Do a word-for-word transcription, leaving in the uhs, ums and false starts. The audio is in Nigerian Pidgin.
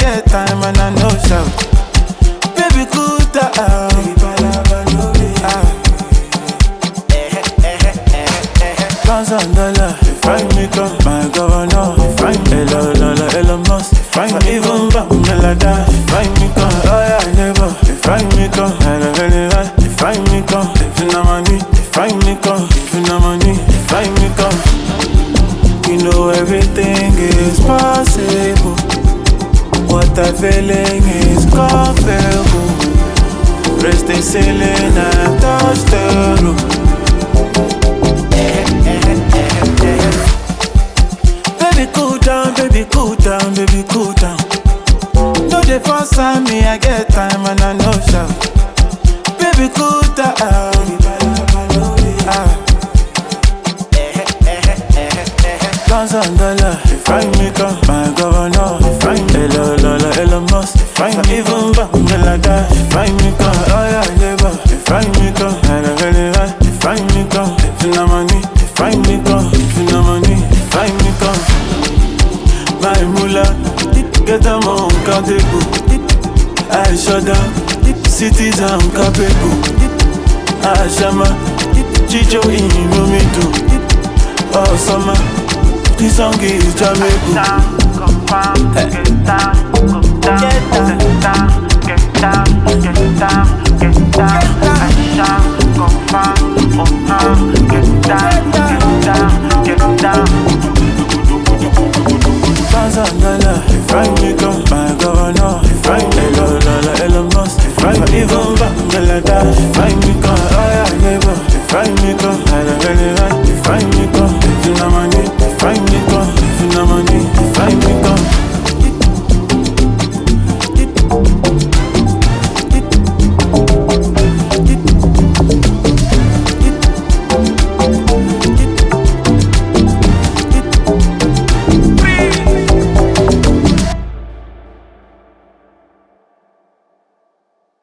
get time and I know shout. Baby, cool down. Pounds and dollar, if I make up my governor, if I Elon, Elon, Elon Musk, if I even back me like that, if I make up, oh yeah, never, if I make up, if I make up, if you know money, if I make up, if you know money, if I make up, you know everything is possible. What I'm feeling is comfortable. Raise the ceiling and touch the roof. Baby, cool down, baby, cool down, baby, cool down. No, they force on me, I get time and I know shout. Baby, cool down. Ah. Pounds and dollar, if I make up my governor, if I Elon, Elon, Elon Musk, if I even back me like that, if I make up, oh yeah, never, if I make up, if I make up, if you know money, if I make up, if you know money, if I make up, my moolah, get them on countable, I shut down, cities uncapable, I shama, Chicho in Momento, oh summer. This song is Jamaican. Get down, come down, get down.